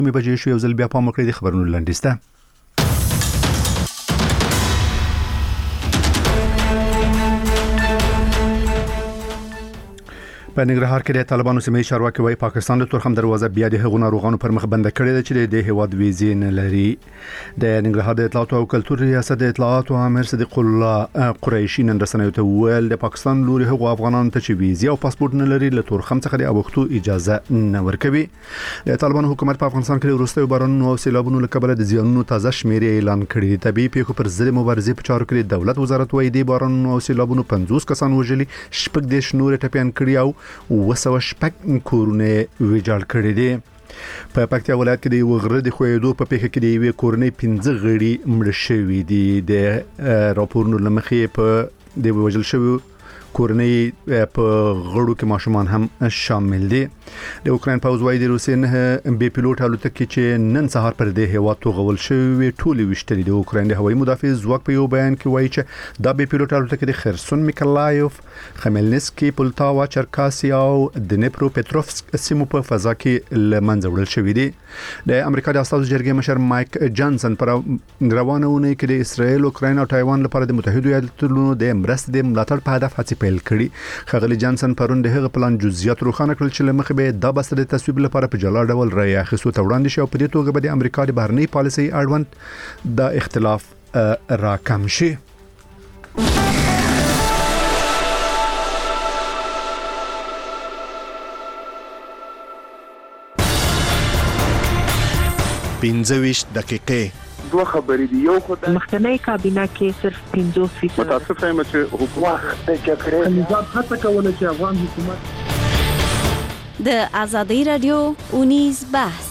مې بجې شو یو ځل بیا پام وکړئ د خبرونو لنډیسته. په ننګرهار کې د طالبانو سیمې چارواکي وايي پاکستان له تورخم دروازه بیا د هغو ناروغانو پر مخ بند کړی دی چې د هیواد ویزې نه لري. د ننګرهار د اطلاعات او کلتور ریاست د اطلاعات او امیر صدیق الله قریشي نن رسنیو ته ویل د پاکستان لوري هغو افغانانو ته چې ویزې او پاسپورت نه لري له تورخم څخه د اوختو اجازه نه ورکوي. د طالبانو حکومت په افغانستان کې وروستیو بارانونو او سیلابونو له کبله د زیانونو تازه شمیرې اعلان کړي. طبيعي پیښو پر ضد مبارزې په چارو کې دولت وزارت وايي د بارانونو او سیلابونو 50 کسان وژلي، شپږ دیش نور ټپيان کړي او وسو شپږ کورونه ویجاړ کړي دي. په پکتیا ولایت کې د یو غره د خویدو په پیښه کې د یوې کورنۍ 15 غړي مړ شوي دي. د راپورونو لمخې په د وژل شوی کورنۍ په غړو کې ماشومان هم شامل دي. د اوکرين پوځ وايي د روسي نه بي پيلوټ الوتکې چې نن سهار پر د هوا توغول شوی ټولې وشتلې. د اوکرين د هوایي مدافع ځواک په یو بیان کې وايي چې دا بي پيلوټ الوتکې د خرسون، میکلایوف، خمیلنسکي، پولتاوا، چرکاسي او دنیپرو پټروفسک سیمو په فضا کې لمنځه وړل شوې دي. د امریکا د استازو جرګې مشر مایک جانسن پر روانه ونې کې د اسرائیل، اوکرين او تایوان لپاره د متحده ایالاتونو د مرستې د ملاتړ په هدف هڅې پیل کړي. خغلی جانسن پرون د هغه پلان جزئیات روښانه کړل چې لمخې به د بسته د تصویب لپاره په جلا ډول رایه اخیستو ته وړاندې شي او په دې توګه به د امریکا د بهرنی پالیسي اړوند د اختلاف راکم شي. پنځويش دقیقې دوه خبرې دي. یو خدای مخکنی کابینه کې صرف 50% متاسفه یم چې حکومت د جګړې نظام هڅه کوله چې افغان حکومت د آزادۍ رادیو اونیز بحث.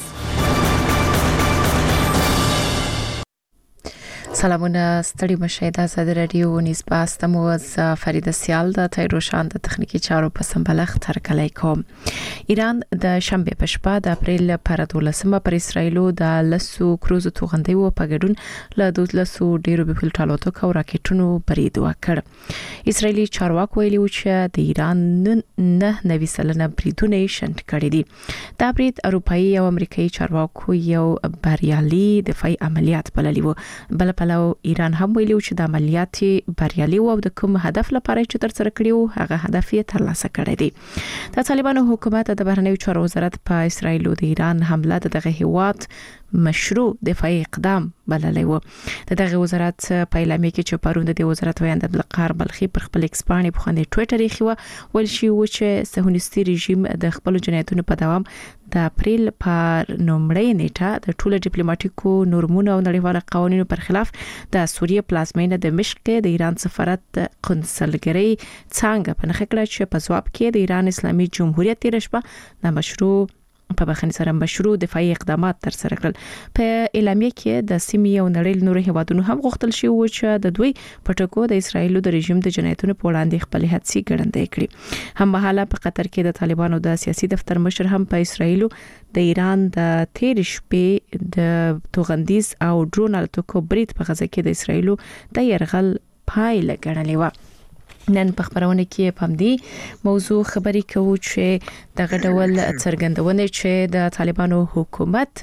سلامونه ستړي مشه د آزادۍ رادیو اونیز بحث ته مو از فرید سیال د تایروشان د تخنیکی چارو په سمبلغ ترکلای کوم. ایران د شنبه په شپه د اپریل پر 12مه پر اسرایلو د لسو کروزو توغندي و په ګډون له 12 ډیرو بپیلوټ الوتکو او راکټونو برید وکړ. اسرایلی چارواکي ویلي چې د ایران نه نوي سلنه بریدونه شنډ کړي دي. دا برید اروپאי او امریکایي چارواکو یو بریالي دفاعي عملیات بللی و. بل پلو ایران هم ویلي چې د عملیات بریالي او د کوم هدف لپاره چې تر سره کړیو هغه هدف یې ترلاسه کړی دی. د طالبانو حکومت د بهرنیو چارو وزارت په اسرایل او د ایران حمله دغه هیواد مشروع دفاعي اقدام بللی و. دغه وزارت په اعلامیه کې چې پروند د وزارت ویاند عبدالقهار بلخي پر خپل ایکس باندې په خنده ټوئیټر یې خو ول شي و چې صهیونیستي رژیم د خپل جنایتونو په دوام د اپریل پر نومړی نیټه د ټولو ډیپلوماټیکو نورمونو او نړیوالو قوانینو پر خلاف د سوریه پلازمینه د مشق کې د ایران سفارت قنصلګری څنګه په نخښه کړه چې په ځواب کې د ایران اسلامي جمهوریت تیر شپه د مشروع په بخښنې سره مشروع دفاعي اقدامات تر سره کړل. په اعلامیه کې د سیمې او نړۍ نور هیوادونو هم غوښتل شي و چې د دوی پټکو د اسرایل د رژیم د جنایتونو په وړاندې خپل هڅې ګړندې کړي. هم مهاله په قطر کې د طالبانو د سیاسي دفتر مشر هم په اسرایل د ایران د تیر شپې د توغندیز او ډرون الوتکو برید په غزه کې د اسرایل د يرغل پایله ګڼلې و. نن په خبرونه کې په دې موضوع خبرې کوو چې دغه ډول څرګندونه چې د طالبانو حکومت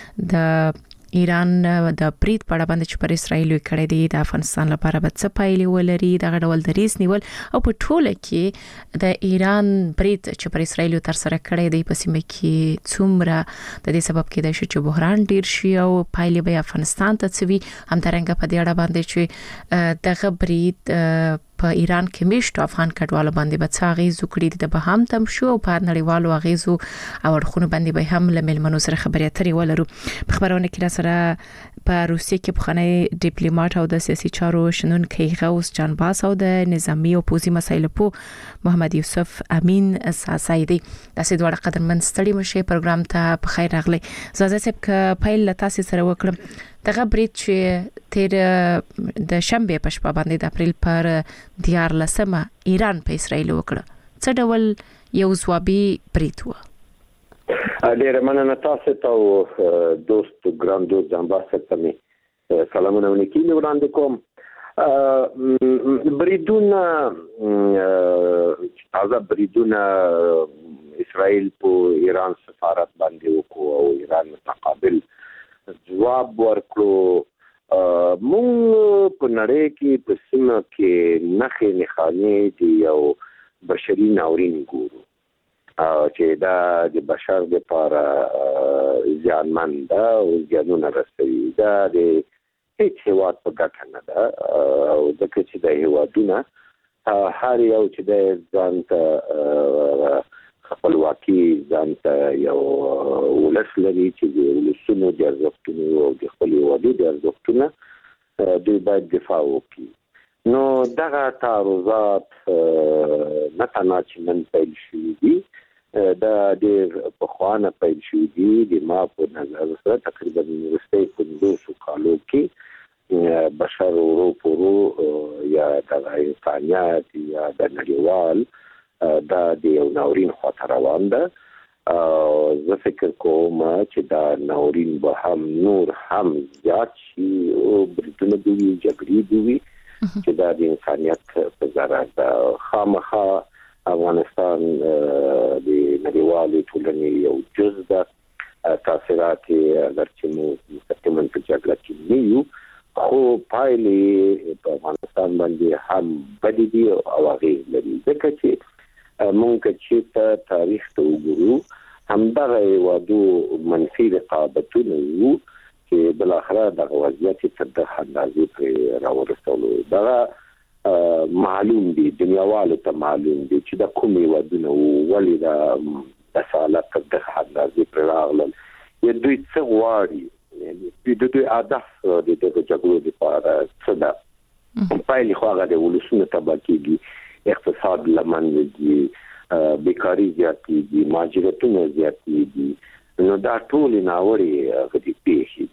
د ایران د برید په اړه باندې چې پر اسرایل کړي دي د افغانستان لپاره به څه پایلې ولري. دغه ډول دریس نیول او په ټوله کې د ایران برید چې پر اسرایل تر سره کړي دي په سیمه کې څومره د دې سبب کې د شې بحران ډیر شي او پایلې به افغانستان ته څوي. هم ترنګ په دې اړه باندې چې دغه برید په ایران کې میشت افغان کډوالو باندې به څه غیز وکړي د به هم تم شو او په نړیوالو غیزو او ورخونه باندې به هم لملمنو سره خبرې اترې ولرو. په خبرونه کې را سره په روسیې کې بخنه ډیپلوماټ او د سیاسي چارو شنونکي غوث جان باس او د نظامی او پوزي مسایلو په محمد یوسف امین اساسایدي د سیدوړ قدرمن ستړي مشه پروګرام ته په خیر راغلی. زازه سب ک پایل تاسو سره وکړم. دغه برید چې تیر د شنبه په شپه باندې د اپریل پر 14مه ایران په اسرایل وکړه څه ډول یو ځوابي برید و؟ ډیره مننه تاسو ته دوست ګران دوست جنباسه ته می سلامونه ونکړي وړاندې کوم. بریدونه تازه بریدونه اسرائیل په ایران سفارت باندې وکړو او ایران متقابل جواب ورکړو. مونږ په نړۍ کې په سیمه کې نښې نښانې دي یو بشري ناورین ګورو چې دا د بشر لپاره زیانمن ده او زیانونه رسوي. دا د هیڅ هیواد په ګټه نه ده او ځکه چې د هیوادونه هر یو چې د ځان ته خپلواکي ځان ته یو ولس لري چې د ولسونو د ارزښتونو او د خپل هیوادي د ارزښتونو دوی باید دفاع وکړي. نو دغه تعرضات نه تنها چې نن پیل شوي دي، دا ډېر پخوانه پیل شوي دي. د ما په نظر سره تقریبا وروستۍ 50 کالو کې بشر ورو په ورو یا د انسانیت یا د نړیوال دا د یو ناورین خواته روان ده. زه فکر کوم چې دا ناورین به هم نور هم زیات شي او بریدونه به وي، جګړې به وي چې دا د انسانیت په ضرر ده. خامخا افغانستان د نړیوالې ټولنې یو جز ده. تاثیرات اگر چې موږ مستقیما په جګړه کې نه یو، خو پایلې په افغانستان باندې هم بدې دي او اغېز لري. ځکه چې مونږ چې تاریخ ته وګورو، همدغه هیوادو منفي رقابتونه وو چې بالاخره دغه وضعیت تر دغه اندازې پرې راورسولو. دغه معلوم دي، دنیاوالو ته معلوم دي چې د کوم هیوادونه وو، ولې د حالت تر دغه اندازې پرې راغلل، یا دوی څه غواړي، د دوی هدف د دغه جګړو لپاره څه ده. پایلې خو هغه د ولسونو تباه کېږي، اقتصاد له منځه ځي، بیکاري زیاتېږي، مهاجرتونه زیاتېږي. نو دا ټولې ناوړې هغه دي پیښې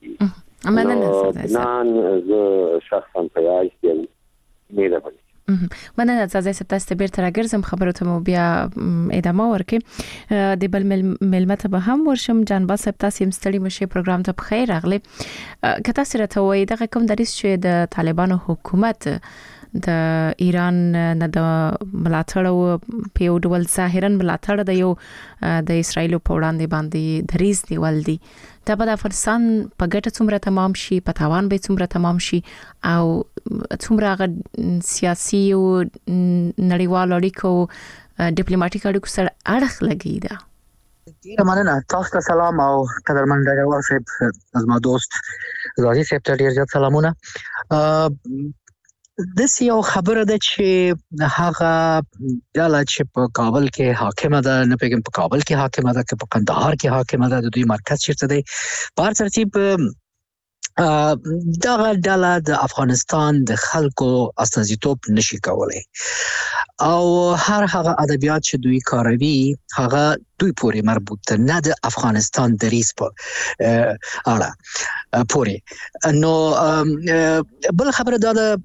دي. نن زه شخصا په یاد یم مهرباني. مننه زازای صاحب، تاسو ته بیرته راګرځم، خبرو ته مو بیا ادامه ورکړئ. د بل ملمه ته به هم ورشم. جانباز صاحب، تاسو هم ستړي مشه، پروګرام ته بخیر راغلی. که تاسو راته وایي دغه کوم دریځ چې د طالبانو حکومت د ایران نه د ملاتړ او په یو ډول ظاهرا ملاتړ د یو د اسرایل په وړاندې باندې دریځ نیول دي، دا به د افغانستان په ګټه څومره تمام شي، په تاوان به څومره تمام شي، او څومره هغه سیاسي او نړیوال اړیکو ډیپلوماټیک اړیکو سره اړخ لګي ده؟ ډیره مننه. تاسو ته سلام او قدرمن ډګروال صاحب، از ما دوست زازي صاحب ته ډیر زیات سلامونه. د یو خبره ده چې هغه ډله چې په کابل کې حاکمه ده، نه پیګم په کابل کې حاکمه ده که په کندهار کې حاکمه ده، د دوی مرکز چیرته دی، په هر ترتیب دغه ډله د افغانستان د خلکو استازیتوب نشي کولای او هر هغه ادبیات چې دوی کاروي هغه دوی پورې مربوط نه د افغانستان د ریس په اړه پورې. نو بل خبره دا ده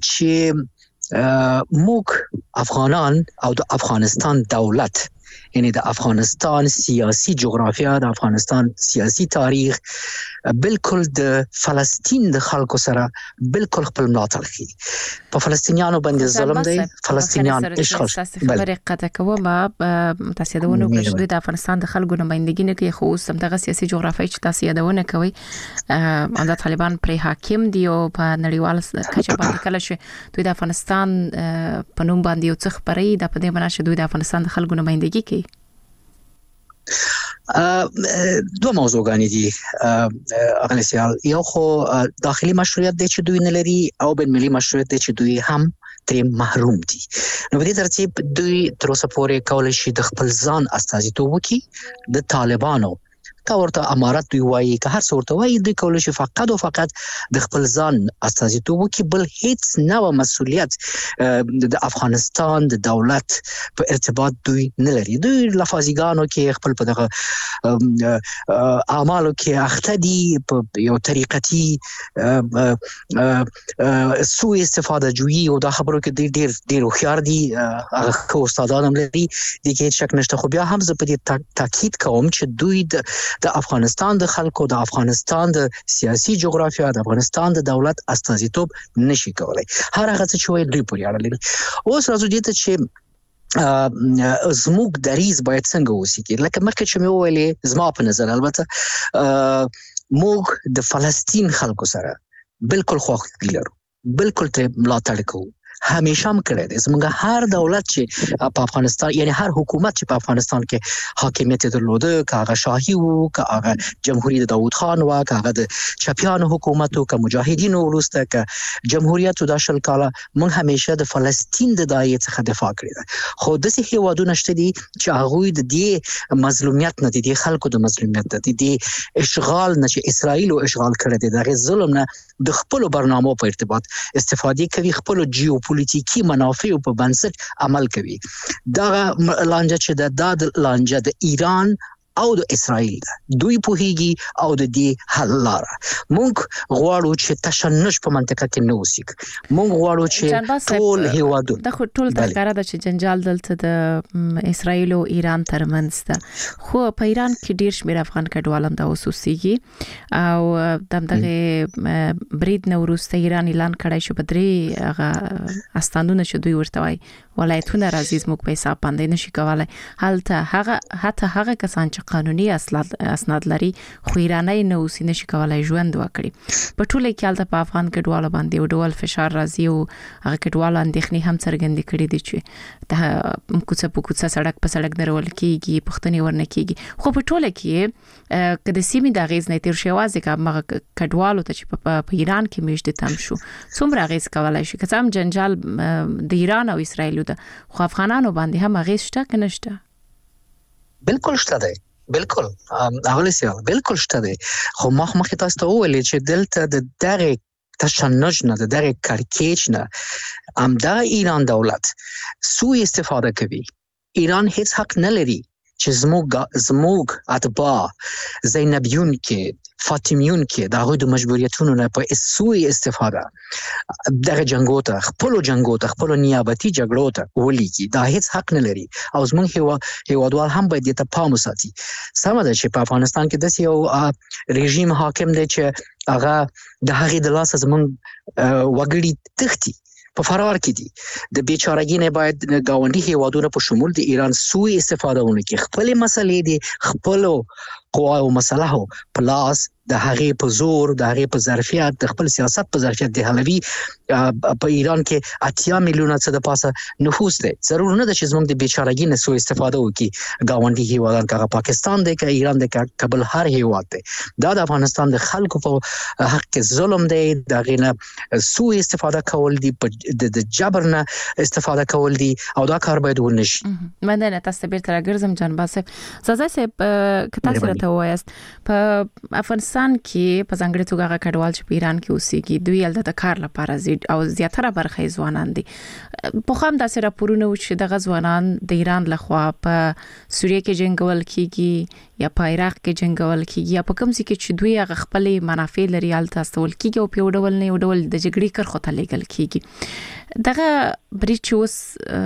چې موږ افغانان او د افغانستان دولت، یعنی د افغانستان سیاسی جغرافیا، د افغانستان سیاسی تاریخ بالکل د فلسطین د خلکو سره بالکل خپل ملاتړ کوي. په فلسطینیانو باندې ظلم دی، فلسطینیان اشغال. خبره قطع کوم، تاسو یادونه وکړئ چې د افغانستان د خلکو نمائندګي نه کوي، خو اوس هم دغه سیاسي جغرافیه چې تاسو یادونه کوي، د طالبان پر حاکم دی او په نړیوال کچه باندې کله چې دوی د افغانستان په نوم باندې یو څه خبري، د په دې معنی چې دوی د افغانستان د خلکو نمائندګي کوي. دو موضوعګانې دي اغلی سیال. یو خو داخلي مشروعیت دی چې دوی نه لري او بین ملي مشروعیت دی چې دوی هم ترې محروم دي. نو په دې ترتیب دوی تر اوسه پورې کولی شي د خپل ځان استازیتوب وکړي. د طالبانو که ورته امارت دوی وایي، که هر څه ورته وایي، دوی کولی شي فقط او فقط د خپل ځان استازیتوب وکړي، بل هیڅ نوع مسؤلیت د افغانستان د دولت په ارتباط دوی نه لري. دوی لفاظیګانو کې خپل په دغه اعمالو کې اخته دي، په یو طریقتي سوء استفاده جویي او دا خبرو کې ډیر ډیر هوښیار دي، هغه استادان هم لري، د کې شک نشته. خو بیا هم زه په دې تاکید کوم چې دوی د افغانستان د خلکو، د افغانستان د سیاسي جغرافیا، د افغانستان د دولت استازیتوب نشي کولای. هر هغه څه چې وایي دوی پورې اړه لري. اوس راځو دې ته چې زموږ دریز باید څنګه وسیږي. لکه مخکې چې مې وویلې زما په نظر البته موږ د فلسطین خلکو سره بالکل خواخوږي لرو، بالکل ته ملاتړ کوو، همیشه هم کړی دی. زموږ هر دولت چې په افغانستان یعنی هر حکومت چې په افغانستان کې حاکمیت درلوده، که هغه شاهي وو، که هغه جمهوریت داوود خان وو، که هغه د چپیانو حکومت وو، که مجاهدینو وروسته که جمهوریت وو، دا 20 کاله موږ همیشه د فلسطین د داعیې څخه دفاع کړې ده. خو داسې هیوادونه شته دي چې هغوی د دې مظلومیت نه، د دې خلکو د مظلومیت نه، د دې اشغال نه چې اسرائیل اشغال کړی دی، دغه ظلم نه د خپل برنامو په ارتباط استفاده کوي، خپل جیوپولیټیکي منافع په بنسټ عمل کوي. دا لانجه چې د لانجه د ایران او د اسرائیل ده، دوی پوهیږي او د دې حل لاره. موږ غواړو چې تشنج په منطقه کې نه وسیږي. موږ غواړو چې ټول هیوادونه د ټول تګاره د چې جنجال دلته د اسرائیل او ایران ترمنځ ده، خو په ایران کې ډیر شمیر افغان کډوال هم د اوسوسيږي او دغه برید نو وروسته ایران اعلان کړی شو په درې استانونه چې دوی ورته وای ولایتونه راځي موږ په حساب باندې نشي کولای. حتی هغه کسان چې قانوني اسناد لري خو ایرانی نه اوسې نشي کولای ژوند وکړي. په ټوله کې حالت په افغان کډوالو باندې یو ډول فشار راځي او هغه کډوالو اندېښنې هم څرګندې کړې دي چې د کوڅه په کوڅه سړک په سړک درول کیږي، پښتني ورنه کیږي. خو په ټوله کې کله سیمې د غیز نه تیر شي وازه کومه کډوالو ته چې په ایران کې میشته تم شو څومره غیز کولای شي که هم جنجال د ایران او اسرائیل ده، خو افغانانو باندې هم غیز شته که نشته؟ بالکل شته دی، بالکل اغلی سیال بالکل شته دی. خو مخکې تاسو ته وویل چې دلته د دغه تشنج نه، د دغه کړکېچ نه همدا ایران دولت سوء استفاده کوي. ایران هیڅ حق نه لري چې زموږ اتباع زینبیون کې، فاطمیون کې د هغوی د مجبوریتونو نه په سوء استفاده دغه جنګو ته، خپلو جنګو ته، خپلو نیابتي جګړو ته ولیږي. دا هیڅ حق نه لري او زموږ هیوادوال هم باید دې ته پام وساتي. سمه ده چې په افغانستان کې داسې یو رژیم حاکم دی چې هغه د هغې د لاسه زموږ وګړي تښتي په فرار کې دي. د بیچارهګۍ نه باید ګاونډي هیوادونه په شمول د ایران سوء استفاده ونه کړي. خپل مسلې دي، خپل قواو مسلحو پلاس د هغې په زور، د هغې په ظرفیت، د خپل سیاست په ظرفیت د حلوي. په ایران کې 80 میلیونه څه د پاسه نفوس دی. ضرور نه ده چې زموږ د بیچارهګۍ نه سوء استفاده وکړي ګاونډي هیوادان، که پاکستان دی، که ایران دی، که بل هر هیواد دی. دا د افغانستان د خلکو په حق کې ظلم دی، د هغې نه سوء استفاده کول دي، د جبر نه استفاده کول دي او دا کار باید ونه شي. مننه. تاسو بیرته راګرځم جان باسف. زازا صاحب که تاسو راته وایاست په افغانستان کې په ځانګړي توګه هغه کډوال چې په ایران کې اوسېږي دوی هلته د کار لپاره ځي او زیاتره برخه یې ځوانان دي. پخوا هم داسې راپورونه وو چې دغه ځوانان د ایران لخوا په سوریه کې جنګول کیږي یا په عراق کې جنګول کیږي یا په کوم ځای کې چې دوی هغه خپل منافع لري هلته استول کیږي او په یو ډول نه یو ډول د جګړې کرخو ته لیږل کیږي. دغه برید چې اوس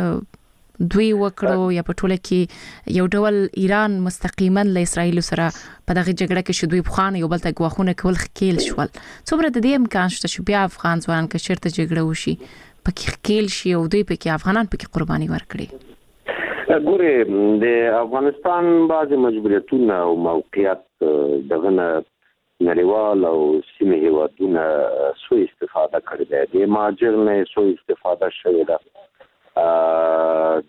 دوی وکړو یا په ټوله کې یو ډول ایران مستقیما له اسرائیل سره په دغه جګړه کې شو دوی بخانه یو بل ته غواخونه کول خکیل شول. څومره د دې امکان شته چې بیا افغان ځوانان کې شرط جګړه وشي پکې خکیل شي او دوی پکې افغانان پکې قرباني ورکړي؟ ګوره د افغانستان بعضی مجبوریتونه او موقعیت دغه نړیوال او سیمه هیوادونه سوء استفاده کړې ده. د مهاجر نه سوء استفاده شوې ده. د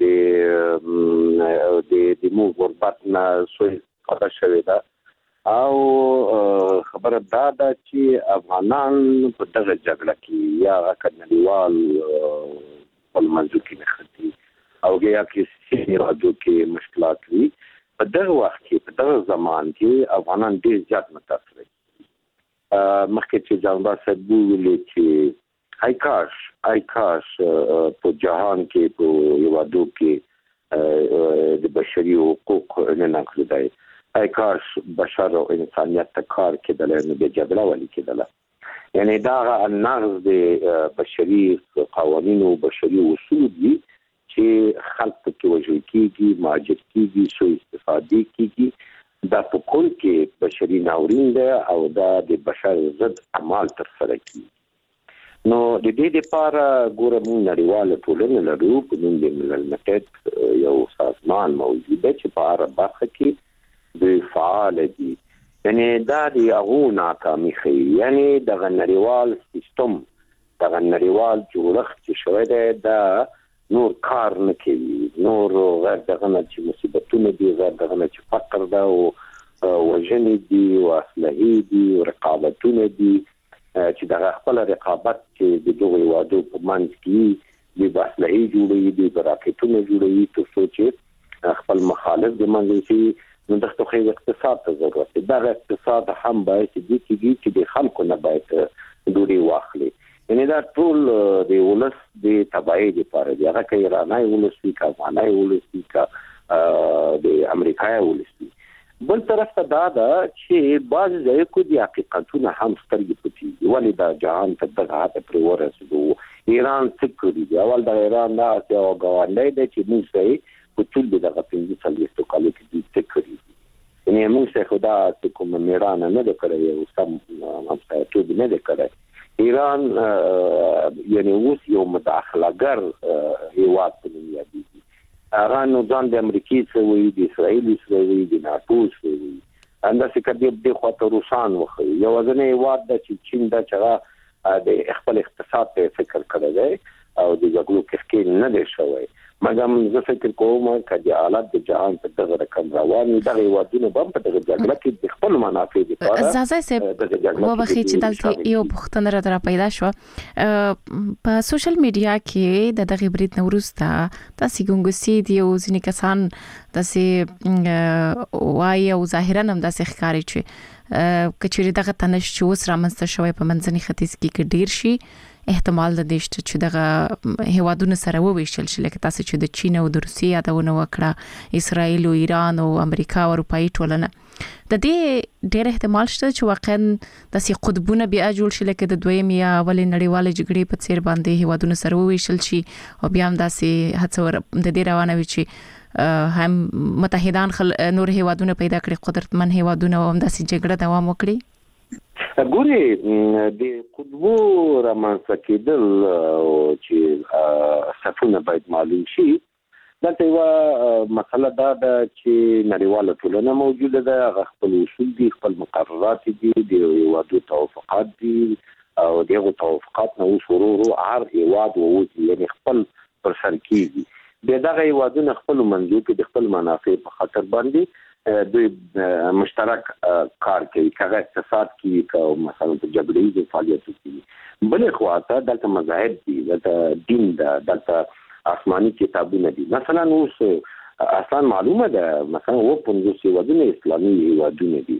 مو غربت نه سوء استفاده شوې ده او خبره دا ده چې افغانان په دغه جګړه کې یا نړیوال په منځو کې نښتي او یا کې سیاسي کې مشکلات وي. په دغه وخت کې په دغه زمان کې افغانان ډېر زیات متاثر دي. مخکې چې جانبا صاحب ویلي چې ای کاش په جهان کې په یوادو کې د بشري حقوق نه نقض ای کاش بشر او انسانیت ته کار کېدل نه به جګړه ولې کېدل. یعنی دا نقض د بشري قوانینو بشري اصول دي چې خلک کې وژل کېږي، مهاجر کېږي، سوء استفاده کېږي. دا په کل کې بشري ناورین ده او دا د بشر ضد اعمال ترسره کېږي. نو د دې لپاره ګوره موږ نړیواله ټولنه لرو په نوم د ملل متحد یو سازمان موجود دی چې په هر برخه کې د فعال دي یعنی دا د هغو ناکامي ښیي یعنی دغه نړیوال سیستم دغه نړیوال جوړښت چې شوی دی دا نور کار نه کوي نور غیر دغه نه چې مصیبتونه دي غیر دغه نه چې فقر ده او وژنې دي او اسلحې دي او رقابتونه دي چې دغه خپل رقابت چې د دوه هیوادو په منځ کې د اسلحې جوړوي د راکټونو جوړوي ترڅو چې خپل مخالف د منځ کې نو دغه خو اقتصاد ته ضرورت دی دا اقتصاد هم باید چې د خلکو نه باید دوی واخلي یعنی دا ټول د ولس د تبعیض لپاره دی هغه کې ایرانای ولس وی کا افغانای ولس وی کا د امریکای ولس وی بل طرف ته دا چې بعض ځای کو دي حقیقتونه هم سترګې پټي ولې دا جهان ته دغه هغه پر ورسېدو ایران څه کړی دی اول د ایران دا یو غواړي چې موږ یې په ټول دغه 15 کال کې څه کړی دي یعنی موږ څه خدا چې کوم میران نه د کړی او سم مصایب نه د کړی ایران یعنی اوس یو مداخلهګر هیواد په دنیا دی هغه نو ځان د امریکای سره وي د اسرائیل سره وي د ناتو سره وي انداسې کدی د خاطر روسان وخی یو ځنه هیواد د چین د چغه د خپل اقتصاد ته فکر کړی دی او د جګړو کې نه دی شوی مګم زه فکر کوم چې حالات د جهان په دغه رقم روان دي دغه هیوادونه هم په دغه جګړه کې د خپل منافع لپاره زازای سه وبخي چې دلته یو پښتنه را پیدا شو په سوشل میډیا کې د دغه برید نوروسته تاسو ګونګسي دی او ځینې کسان تاسو وایي او ظاهرا هم تاسو ښکاری چې کچېری دغه تنش چې اوس رامنځته شوی په منځني ختیځ کې ډیر شي احتمال د دې چې دغه هیوادونو سره وویشل شي لکه تاسو چې د چین او د روسیې یادونه وکړه اسرائیل او ایران او امریکا او اروپאי ټولنه د دې ډېر احتمال شته چې واقعا د سي قطبونه بیا جوړ شي لکه د دویم یا اولې نړیوالې جګړې په څیر باندې هیوادونو سره وویشل شي او بیا هم داسې هڅه د دې روانه وي چې هم متحدان نور هیوادونه پیدا کړي قدرتمن هیوادونه هم داسې جګړه دوام وکړي ګوري د قطبو رامنځته کېدل چې صفونه باید معلوم شي دلته یو مسله دا ده چې نړیواله ټولنه موجوده ده هغه خپل اصول دي خپل مقررات دي د هیوادو توافقات دي او دغه توافقات نو شروع هر هیواد ووځي یعنی خپل پر سر کیږي دغه هیوادونه خپل منځو کې د خپل منافع په خاطر باندې دوی مشترک کار کوي کغه اقتصاد کې او مثلا په جګړې کې فعالیت کوي بل خواته دلته مذاهب دي دلته دین دلته آسماني کتابونه دي مثلا اوس اصلا معلومه ده مثلا و 15 هیوادونه اسلامي هیوادونه دي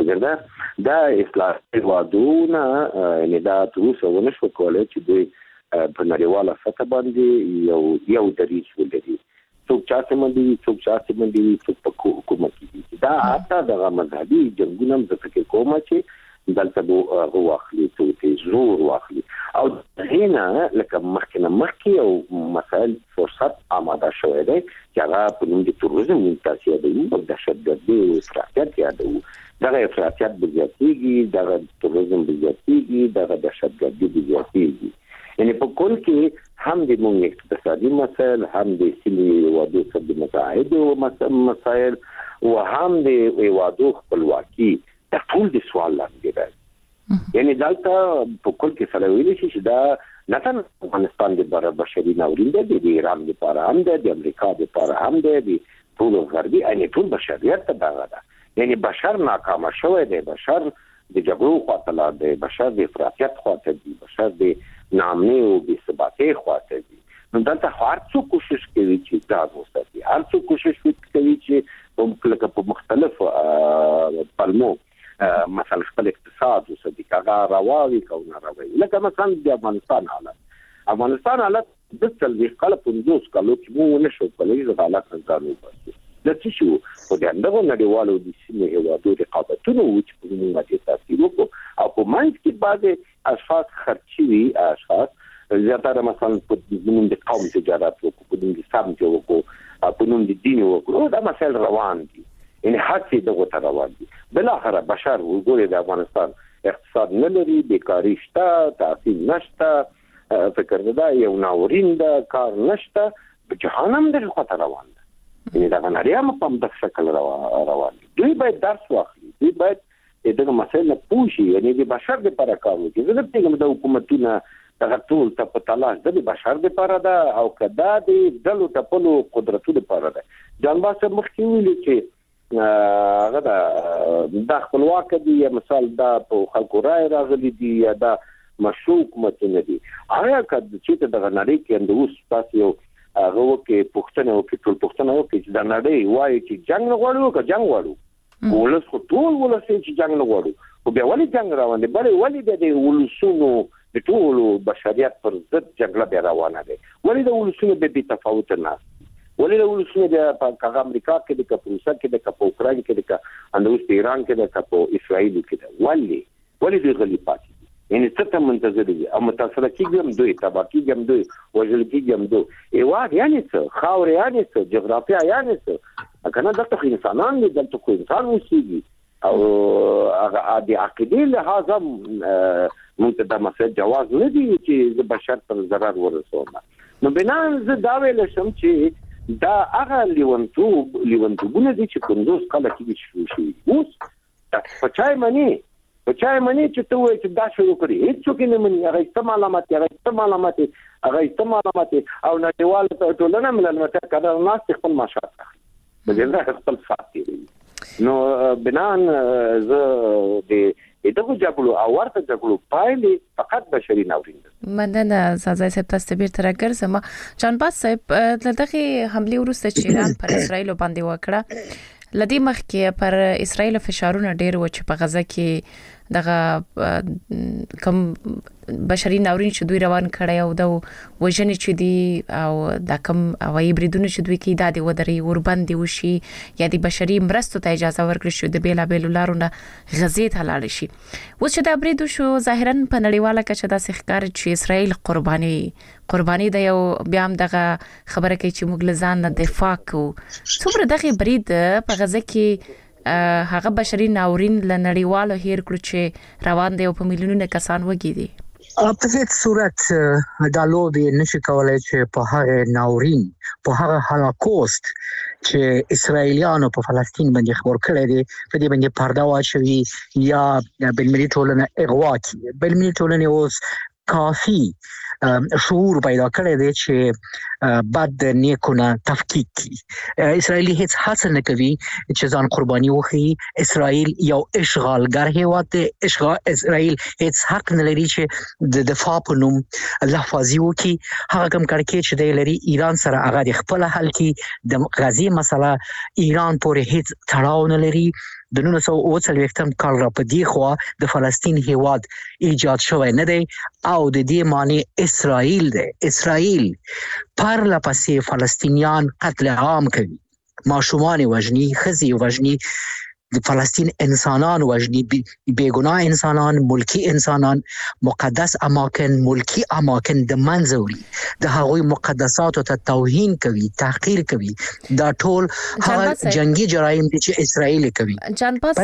دا اسلامي هیوادونه نه دا تاسو ونشو کولای چې دوی په نړیواله سطح باندې یو دریځ ولري څوک چاته باندې څوک په حکومت کې دا حتی د مذهبي جنګونو هم د فکر کوم چې دلته دوه واخلي څوک زور واخلي او هینا لکه مخکې او مسائل فرصت آماده شوی دی چې هغه په نوم د تروریزم تاسیه دی او د دهشتګردي او افراطیت یادو دغه افراطیت بزیاتیږي دغه تروریزم بزیاتیږي دغه دهشتګردي بزیاتیږي یعنی په کول کې هم د موږ اقتصادي مسائل هم د سیمې وادو سره د متعهد مسائل او هم د هیوادو خپلواکي د ټول د سوال لاندې ده یعنی دلته په کول کې سره ویل شي چې دا نه تنه افغانستان د بشري ناورین ده د ایران لپاره هم ده د امریکا لپاره هم ده د ټول غربي ان ټول بشریت ته ده یعنی بشر ناکام شوی دی بشر د جګړو خاطر دی بشر د افراطیت خاطر دی بشر د نامنه او بې ثباتۍ خواته دي نو دلته هر څوک کوشش کوي چې دا وساتي هر څوک کوشش کوي چې په مختلف پلمو مثلا خپل اقتصاد وساتي هغه راوي او نه راوي لکه مثلا د افغانستان حالت د څلوي کال 15 کالو کې مو نشو کولای حالات ځانو باسي د څه شو په دغه نړیوالو د سیمې هیوادو رقابتونو چې په موږ باندې تاثیر وکړ او په منځ کې بعض اشخاص خرچوي اشخاص زیاتره مثلا په نوم د قوم تجارت وکړو په نوم د سم وکړو په نوم د دین وکړو دا مسائل روان دي ان هڅې دغه روان دي بالاخره بشر وګوري د افغانستان اقتصاد نه لري، بیکاری شته، تحصیل نشته، فکر دا یو ناورین د کار نشته، جهنم د خطر روان ده. یعنی دا غنړیا په هم د شکل روان دي. دوی باید درس واخلي، دوی باید دغه مسایل پوښي، یعنی د بشر لپاره کار وکړي. زه د پیغام د حکومتونو دغه ټول ته په تلاش د بشر لپاره ده او کدا د دلو ټپلو قدرتونو لپاره ده. جانباس مخکې ویلي چې هغه د خپلواک دي، مثال دا په خلکو رائے راغلي دي یا دا مشروع حکومتونه دي. هغه کله چې دغه نړۍ کې اندوس تاسو یو هغه کې پښتنه او ټول پښتنه او چې د نړۍ وایي چې جنگ نه غواړو که جنگ غواړو، ولس خو ټول ولس چې جنگ نه غواړو، خو بیا ولې جنگ روان دي؟ بلې ولې د ولسونو د ټولو بشریت پر ضد جګړه بیا روانه ده؟ ولې د ولسونو به تفاوت نه؟ ولې د ولسونو د امریکا کې د روسا کې د اوکران کې د اندوس ایران کې د اسرائیل کې د ولې د غلی پاتې؟ یعنی څه ته منتظر دي او متاثر کیږم دوی، تبا کیږم دوی، وژل کیږم دوی. ایواد یعنی څه، خاور یعنی څه، جغرافیا یعنی څه؟ کنه دغه انسانان دي، دلته خو انسان اوسېږي او هغه د عقیدې لحاظه مونږ ته مسله جواز نه دی چې د بشر پر ضرر ورسوم. نو بنا زه دا ویل شم چې دا هغه لیونتوبونه دي چې کوموس کله کې شروع شي. اوس پچای منی چې ته وایې چې دا شروع کړي، هیڅوک نه مني. هغه استعمال علامات او نړیوال ټولنه ملل متحد کډه ناس خپل ماشات د دې خپل ساتي. نو بنان زه د دغه جګړو او ورته جګړو پایلې فقط بشري ناورین ده. مننه زازای صاحب، تاسو به تر ګرځم. جانباز صاحب، دغه حمله ورسته چې ایران پر اسرائیل باندې وکړه، لدی مخکې پر اسرائیل فشارونه ډېر و چې په غزه کې دغه کم بشري ناورین چې دوی روان کړي او د وژنې چې دی او د کم هوایي بریدونه چې دوی کې د ودري وربندي وشي یا د بشري مرستو ته اجازه ورکړي شو د بیلابېلو لارو نه غزې ته لاړ شي. اوس چې دا برید شو، ظاهرا په نړیواله کچه د ښکار چې اسرائیل قرباني د یو بیا هم دغه خبره کوي چې موږ لزان نه دفاع کوو. څومره دغه برید په غزه کې هغه بشري ناورین لنړیوالو هیر کړو چې روان دی او په میلیونونو کسان وګی دي؟ په هیڅ صورت دا لوبي نشي کولای چې په هغه ناورین، په هغه هولوکوست چې اسرائیلیانو په فلسطین باندې خبر کړی دی په دې باندې پرده واچوي یا بلملي ټولنه اغوا کوي. بلملي ټولنه اوس کافي شعور پیدا کړی دی چې بعد د نیکونه تفکیک کی. اسرائیلی هیڅ هڅه نه کوي چې ځان قرباني وکړي. اسرائیل یو اشغالګر هیواد دی. اسرائیل هیڅ حق نه لري چې د دفاع په نوم لفظي وکړي. هغه کوم کړکېچ چې دی لري ایران سره هغه د خپل حل کې د غزې مسله ایران پورې هیڅ تړاو نه لري. د 1940 کال را پدې خو د فلسطین هیواد ایجاد شوی نه دی او د دې معنی اسرائیل دی. اسرائیل پر لپسې فلسطینیان قتل عام کوي، ماشومان وژني، ښځې وژني، د فلسطین انسانان وژني، بیگناه انسانان، ملکی انسانان، مقدس اماکن، ملکی اماکن د منځه وړي، د هغوی مقدساتو ته توهین کوي، تحقیر کوي. دا ټول هغه جنگي جرایم دي چې اسرائیل کوي. جانباز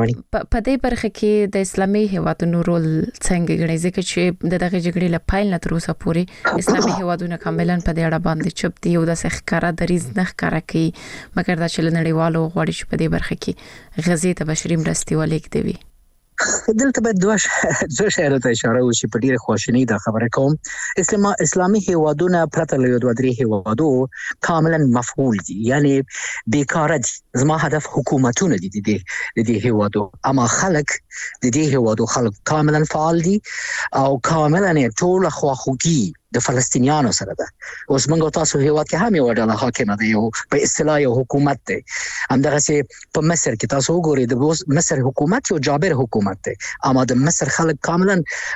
په دې برخه کې د اسلامي هیوادونو رول څنګه ګڼي؟ ځکه چې دغه جګړې له پایل نه تر اوسه پورې اسلامي هیوادونو کاملاً په دې اړه باندې چوپ دي او د ښکارا دریز نه ښکارا کوي، مګر دا چې نړیوالو غواړي چې په دې برخه کې غزې ته بشري مرستې ولیږدوي. دلته به دوه شیانو ته اشاره وشي. په ډیره خواشینی دا خبره کوم، اسلامي هیوادونه پرته له دوه درې هیوادو کاملا مفعول دي، یعنی بیکاره دي. زما هدف حکومتونه دي د دې هیوادو، اما خلک د دې هیوادو خلک کاملا فعال دي او کاملا ټول خواخوږي د فلسطینیانو سره ده. اوس موږ تاسو هیواد کې هم یو ډول حاکم دی، یو په اصطلاح یو حکومت دی. همدغه سي په مصر کې تاسو وګورئ د مصر حکومت یو جابر حکومت دی، اما د مصر خلک کاملا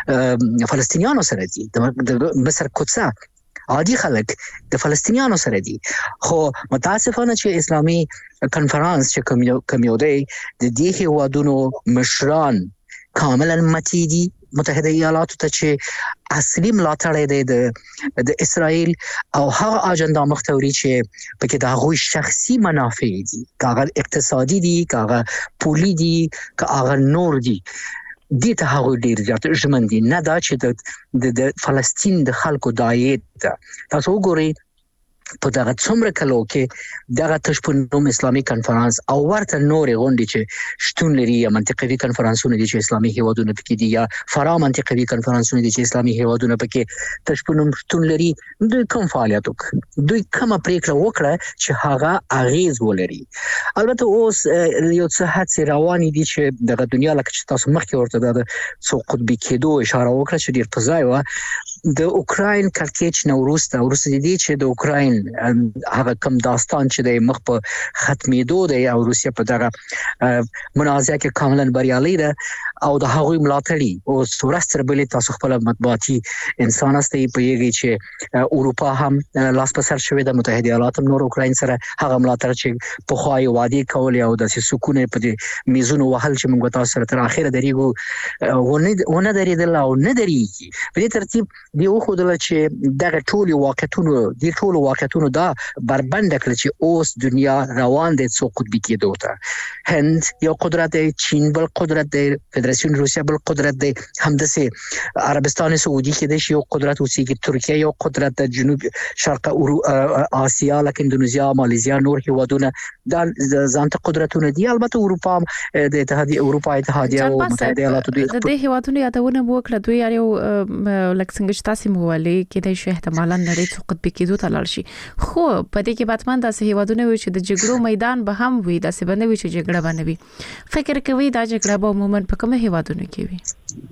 فلسطینیانو سره دي. د مصر قدس عادي خلک د فلسطینیانو سره دي. خو متاسفانه چې اسلامي کنفرانس چې کوم یو دی د دې هیوادونو مشران کاملا متي دي متحده ایالاتو ته چې اصلي ملاتړ دی د اسرائیل او هغه اجنډا مختوري چې پکې د هغوی شخصي منافع دي، کاغه اقتصادي دي، کاغه پولی دي، کاغه نور دي. دې ته هغه ډیر زیات ژمن دي، نه دا چې د فلسطین د خلکو دایت تاسو وګورئ په دغه څومره کلو کې دغه تشپنوم اسلامي کنفرانس او ورته نورې غونډې چې شتون لري یا منطقوي کنفرانسونه دي چې اسلامي هیوادونه پکې دي یا فرا منطقوي کنفرانسونه دي چې اسلامي هیوادونه پکې تشپنوم شتون لري، دوی کوم فعالیت وکړي، دوی کومه پریکړه وکړه چې هغه اغیز ولري. البته اوس یو څه هڅې روانې دي چې دغه دنیا لکه چې تاسو مخکې ورته د څو قطبي کېدو اشاره وکړه چې ډیر په ځای و د اوکراین کړکېچ نو وروسته دي چې د اوکراین هغه کوم داستان چې د مخ په ختمېدو دی او روسیا په دغه منازعه کې کاملا بریالي ده او د هغوی ملاتړي او سورستر بلې تاسو خپل مطبوعاتي انسان استي په یږي چې اروپا هم لاس په سر شوې د متحده ایالات نور اوکراین سره هغه ملاتړ چې په خوای وادي کول او د سکون په دې میزونو وهل چې موږ تاسو سره تر اخره درېګو ونه درېدل او نه درېږي. په دې ترتیب دی خو دل چې دغه ټول واقعیتونو دا بربند کړ چې اوس دنیا روان دي څو قطبي کېدو ته. هند یو قدرت دی، چین بل قدرت دی، فدراسیون روسیا بل قدرت دی، همداسې عربستان سعودي کې د یو قدرت اوسېږي، ترکیه یو قدرت د جنوب شرق آسیا لکه اندونیزیا، ماليزیا، نور هیوادونه دا ځانته قدرتونه دي. البته اروپا د اروپا اتحادیه او متحده ایالات د دې هیوادونو یادونه وکړه، دوی یو لکه څنګه چې تاسو مولي کې د احتمالاً نړۍ څو قطبي کېدو ته لاړ شي، خو په دې کې باتمن داسې هیوادونه وي چې د جګړو میدان به هم وي، داسې باندې وي چې جګړه باندې وي. فکر کوي دا جګړه به عموماً په کومه هیوادونو کې وي؟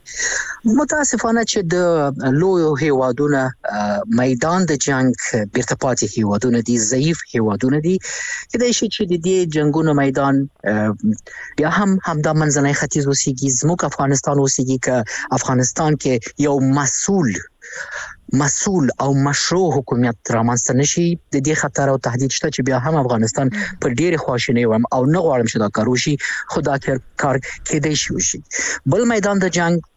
متاسفانه چې د لوی هیوادونه میدان د جنگ بیرته پاتې هیوادونه دي، ضعیف هیوادونه دي، کله چې د دې جنگونو میدان بیا هم د منځنۍ ختیځ اوسېږي، زموږ افغانستان اوسېږي که افغانستان کې یو مسؤل او مشروع حکومت رامنځته نشي، د دې خطر او تهدید شته چې بیا هم افغانستان په ډېر خواشینی وم او نه غواړم چې دا کار وشي، خو دا کار کېدای شي وشي. بل میدان د جنگ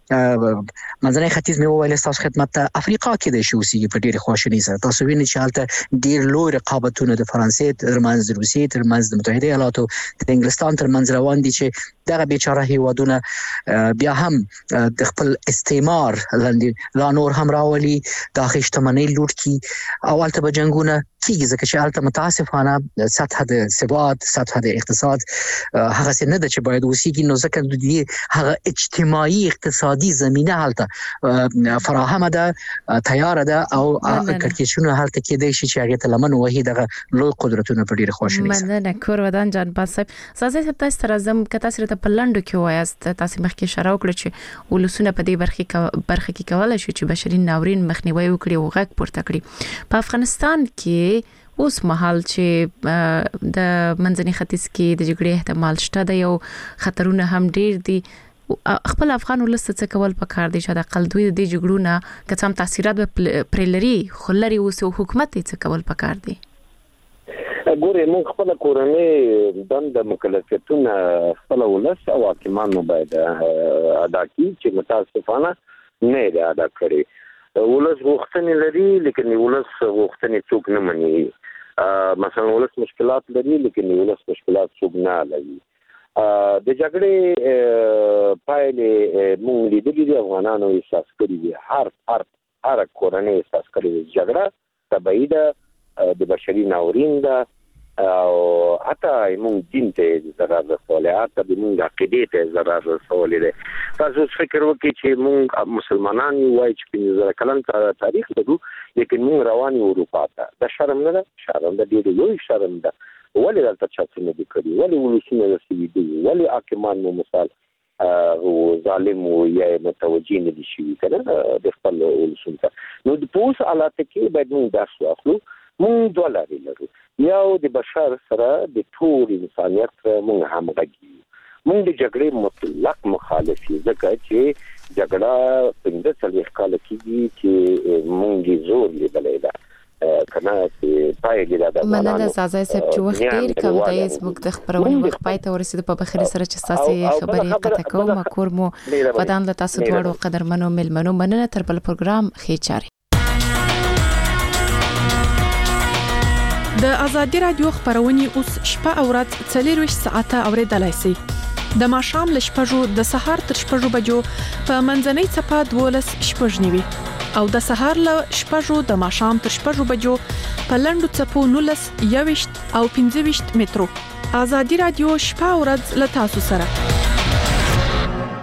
منځنۍ ختیځ مې وویل تاسو خدمت ته افریقا کې د شوسي په ډېر خواشینی سره تاسو وینئ چې حالت ډېر لوی رقابتونه د فرانسې ترمنځ، د روسیې ترمنځ، د متحده ایالاتو د انګلستان ترمنځ روان دي چې دغه بیچاره هیوادونه بیا هم د خپل استعمار لاندې لا نور هم راولي، د خشتمنۍ لوټ کی او البته به جنگونه کیږي ځکه چې البته متاسفانه سطح د ثبات، سطح د اقتصاد هغه څه نه ده چې باید وسیږي، نو ځکه د دې هغه اجتماعي اقتصادي زمينه هلته فراهمه ده، تیار ده او کړکېچونه هلته کېدای شي چې هغه ته لمن وهي دغه لوی قدرتونه په ډیره خوشاله شي. مننه کور ودان جان صاحب. سازي صاحب تاسو تر زم کته سره په لندو کې وایاست، تاسو مخکې اشاره وکړه چې ولسونه په دې برخه کې کولای شي چې بشري ناورین مخنیوي وکړي او غږ پورته کړي. په افغانستان کې اوس مهال چې د منځني ختیځ کې د جګړې احتمال شته، د یو خطرونه هم ډیر دي، خپل افغان ولست څه کول پکار دي چې د اقل دوی د جګړو نه کڅم تاثیرات پر لري خلري اوس حکومت څه کول پکار دي؟ ګوره موږ خپل کورنۍ د مکلفیتونه خپل ولست او حاکمانو باید ادا کړي چې متاسفانه نه دی ادا کړی. ولست غوښتنې لري لیکن ولست غوښتنې څوک نه مني. مثلا ولست مشکلات لري لیکن ولست مشکلات څوک نه لري. د جګړې پایلې موږ لیدلې دي، افغانانو احساس کړي دي، هر کورنۍ احساس کړي دي جګړه تبعید د بشري ناورین ده او حتی موږ دین ته ضرر رسولی، حتی د موږ عقیدې ته ضرر رسولی دی. تاسو فکر وکړئ چې موږ مسلمانان وایو چې 15 کلن تاریخ لرو، لیکن موږ روان یو اروپا ته. دا شرم نه ده؟ شرم ده، ډېر لوی شرم ده. ولې دلته چا څه نه دي کړي؟ ولې ولسونه رسېدلي دي؟ ولې حاکمان مو مثال ظالم یا متوجه نه دي شوي که نه د خپل ولسونو ته؟ نو په اوس حالاتو کې باید موږ درس واخلو. موږ دوه لارې لرو، یو د بشر سره د ټول انسانیت موږ همغږي یو. موږ د جګړې مطلق مخالف یو ځکه چې جګړه 15 کاله کېږي چې موږ یې زور لیدلی ده. کنه چې پایګی دا مننه زازای صاحب چې وخت ډیر کم دی زموږ د خبرونې وخت پای ته ورسېد په بخیر سره چې تاسو خبرې قطع کوم کور مو ودان له تاسو دواړو قدرمنو ملمنو مننه تر بل پروګرام خېچاري د ازادي رادیو خبرونه اوس شپه او ورځ 24 ساعته اوریدلای شئ د ماښام ل شپږو د سهار تر شپږو بجو په منځنۍ چپه 12 شپږ نیوي او د سهار ل شپږو د ماښام تر شپږو بجو په لندو چپو 19 21 او 25 مترو ازادي رادیو شپه او ورځ ل تاسو سره